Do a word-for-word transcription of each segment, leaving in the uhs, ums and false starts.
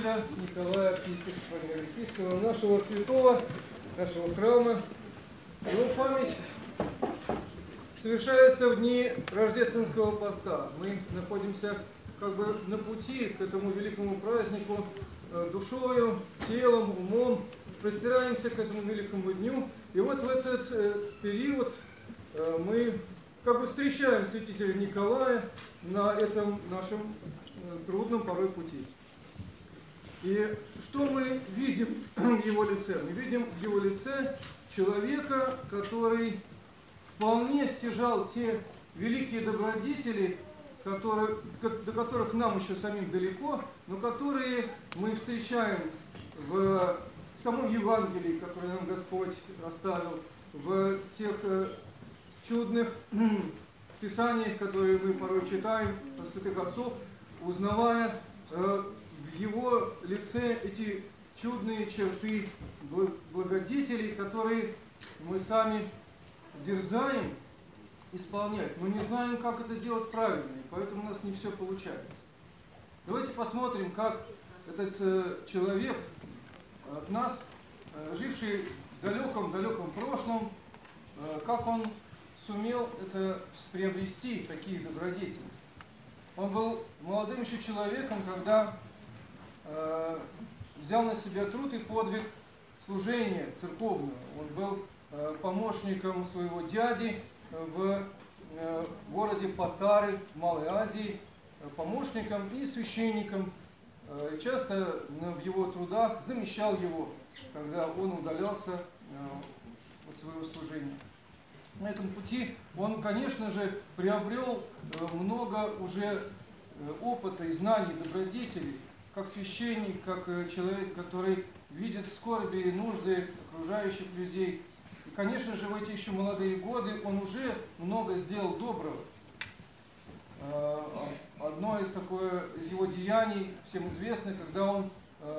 праздника Николая Архиепископа Новоалексийского, нашего святого, нашего храма. Его память совершается в дни рождественского поста. Мы находимся как бы на пути к этому великому празднику душою, телом, умом, простираемся к этому великому дню. И вот в этот период мы как бы встречаем святителя Николая на этом нашем трудном порой пути. И что мы видим в его лице? Мы видим в его лице человека, который вполне стяжал те великие добродетели, которые, до которых нам еще самим далеко, но которые мы встречаем в самом Евангелии, которое нам Господь оставил, в тех чудных писаниях, которые мы порой читаем от святых отцов, узнавая в его лице эти чудные черты благодетелей, которые мы сами дерзаем исполнять, но не знаем, как это делать правильно, и поэтому у нас не все получается. Давайте посмотрим, как этот человек от нас, живший в далеком-далеком прошлом, как он сумел это приобрести, такие добродетели. Он был молодым еще человеком, когда э, взял на себя труд и подвиг служения церковного. Он был э, помощником своего дяди в э, городе Патары в Малой Азии, э, помощником и священником. Э, и часто э, в его трудах замещал его, когда он удалялся э, от своего служения. На этом пути он, конечно же, приобрел много уже опыта и знаний, добродетелей, как священник, как человек, который видит скорби и нужды окружающих людей. И, конечно же, в эти еще молодые годы он уже много сделал доброго. Одно из, такое, из его деяний, всем известно, когда он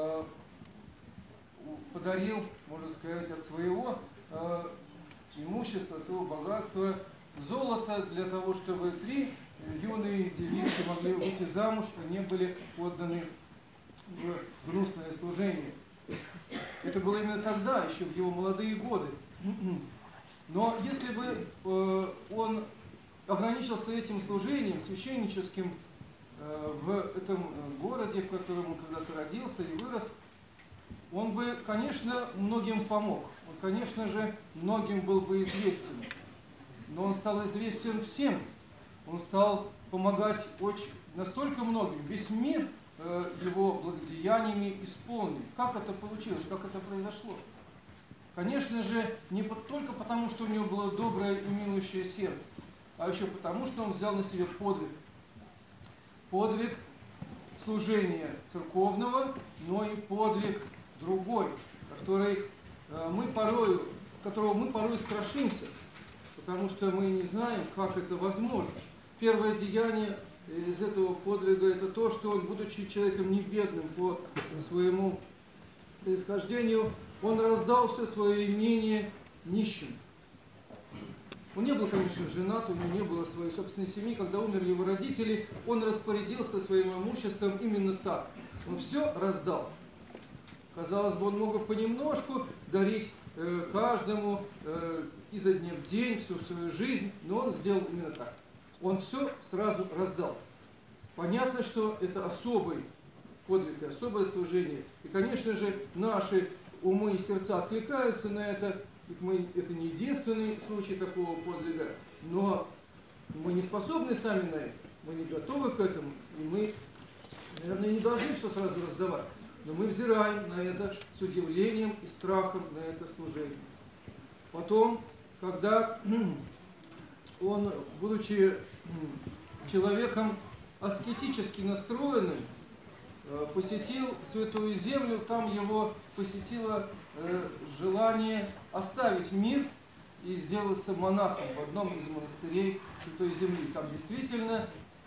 подарил, можно сказать, от своего имущество, своего богатства, золото для того, чтобы три юные девицы могли выйти замуж и не были отданы в гнусное служение. Это было именно тогда, еще в его молодые годы. Но если бы он ограничился этим служением священническим в этом городе, в котором он когда-то родился и вырос, он бы, конечно, многим помог. Он, конечно же, многим был бы известен. Но он стал известен всем. Он стал помогать очень, настолько многим. Весь мир э, его благодеяниями исполнен. Как это получилось? Как это произошло? Конечно же, не только потому, что у него было доброе и милующее сердце, а еще потому, что он взял на себя подвиг. Подвиг служения церковного, но и подвиг другой, который мы порой, которого мы порой страшимся, потому что мы не знаем, как это возможно. Первое деяние из этого подвига – это то, что он, будучи человеком не бедным по своему происхождению, он раздал все свое имение нищим. Он не был, конечно, женат, у него не было своей собственной семьи. Когда умерли его родители, он распорядился своим имуществом именно так. Он все раздал. Казалось бы, он мог бы понемножку дарить э, каждому э, изо дня в день всю свою жизнь, но он сделал именно так. Он все сразу раздал. Понятно, что это особый подвиг, особое служение. И, конечно же, наши умы и сердца откликаются на это. Мы, это не единственный случай такого подвига, но мы не способны сами на это. Мы не готовы к этому, и мы, наверное, не должны все сразу раздавать. Но мы взираем на это с удивлением и страхом на это служение. Потом, когда он, будучи человеком аскетически настроенным, посетил Святую Землю, там его посетило желание оставить мир и сделаться монахом в одном из монастырей Святой Земли. Там действительно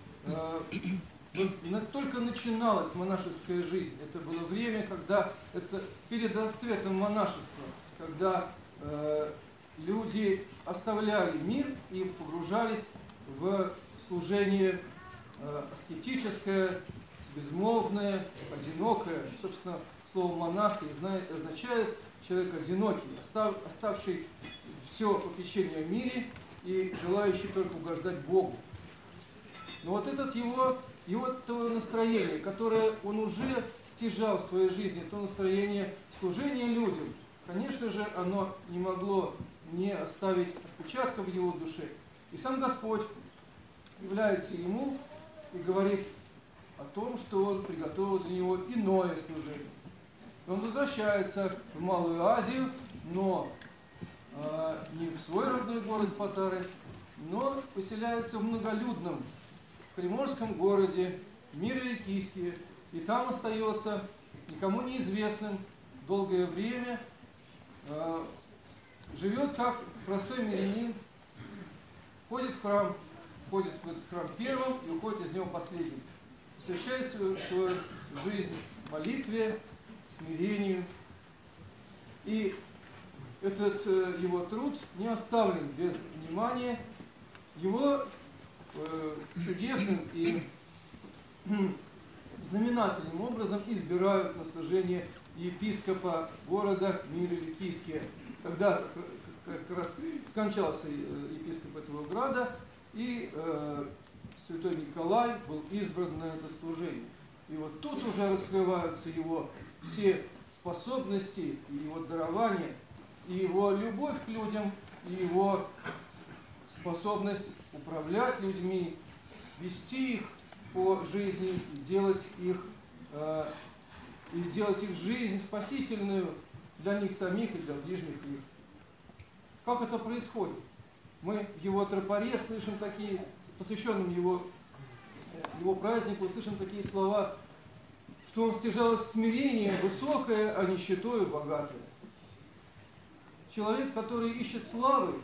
только начиналась монашеская жизнь. Это было время, когда это перед расцветом монашества, когда э, люди оставляли мир и погружались в служение э, аскетическое, безмолвное, одинокое. Собственно, слово монах означает человек одинокий, оставший все попечение в мире и желающий только угождать Богу. Но вот это его, его то настроение, которое он уже стяжал в своей жизни, то настроение служения людям, конечно же, оно не могло не оставить отпечатка в его душе. И сам Господь является ему и говорит о том, что он приготовил для него иное служение. Он возвращается в Малую Азию, но э, не в свой родной город Патары, но поселяется в многолюдном приморском городе Миро-Ликийске, и там остается никому неизвестным долгое время, э, живет как простой мирянин, ходит в храм, ходит в этот храм первым и уходит из него последним. Посвящает свою, свою жизнь молитве, смирению. И этот э, его труд не оставлен без внимания. Его э, чудесным и знаменательным образом избирают на служение епископа города Миро-Ликийске. Когда как раз скончался епископ этого града, и э, святой Николай был избран на это служение. И вот тут уже раскрываются его все способности, и его дарования, и его любовь к людям, и его способность управлять людьми, вести их по жизни, и делать их, э, и делать их жизнь спасительную для них самих и для ближних их. Как это происходит? Мы в его тропаре слышим такие, посвященным его, его празднику, слышим такие слова, что он стяжал смирение высокое, а нищетою богатое. Человек, который ищет славы,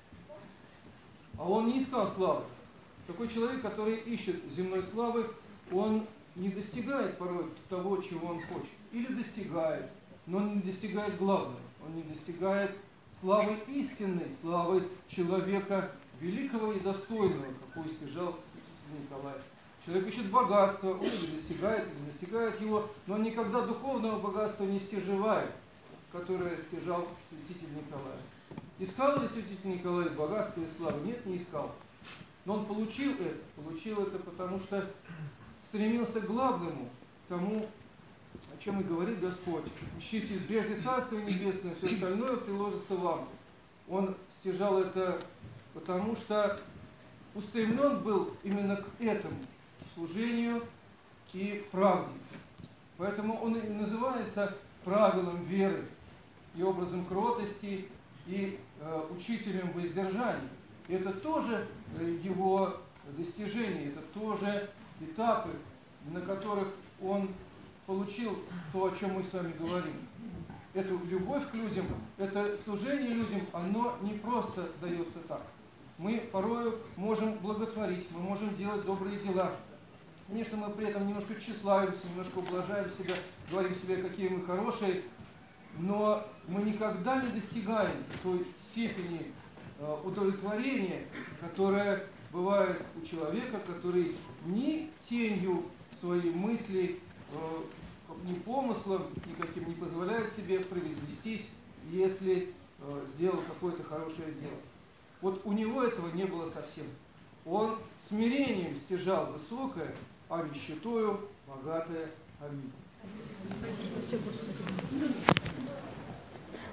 а он не искал славы. Такой человек, который ищет земной славы, он не достигает порой того, чего он хочет. Или достигает, но он не достигает главного. Он не достигает славы истинной, славы человека великого и достойного, какой стяжал Николай. Человек ищет богатство, он или достигает, или достигает его, но он никогда духовного богатства не стяжевает, которое стяжал святитель Николай. Искал ли святитель Николай богатство и славу? Нет, не искал. Но он получил это. Получил это, потому что стремился к главному, к тому, о чем и говорит Господь. Ищите прежде Царство Небесное, все остальное приложится вам. Он стяжал это, потому что устремлен был именно к этому служению и правде. Поэтому он и называется правилом веры и образом кротости и э, учителем воздержания. И это тоже э, его достижения, это тоже этапы, на которых он получил то, о чем мы с вами говорим. Эту любовь к людям, это служение людям, оно не просто дается так. Мы порою можем благотворить, мы можем делать добрые дела. Конечно, мы при этом немножко тщеславимся, немножко ублажаем себя, говорим себе, какие мы хорошие, но мы никогда не достигаем той степени э, удовлетворения, которая бывает у человека, который ни тенью своей мысли, э, ни помыслом никаким не позволяет себе превознестись, если э, сделал какое-то хорошее дело. Вот у него этого не было совсем. Он смирением стяжал высокое, а нищетою богатое. Аминь.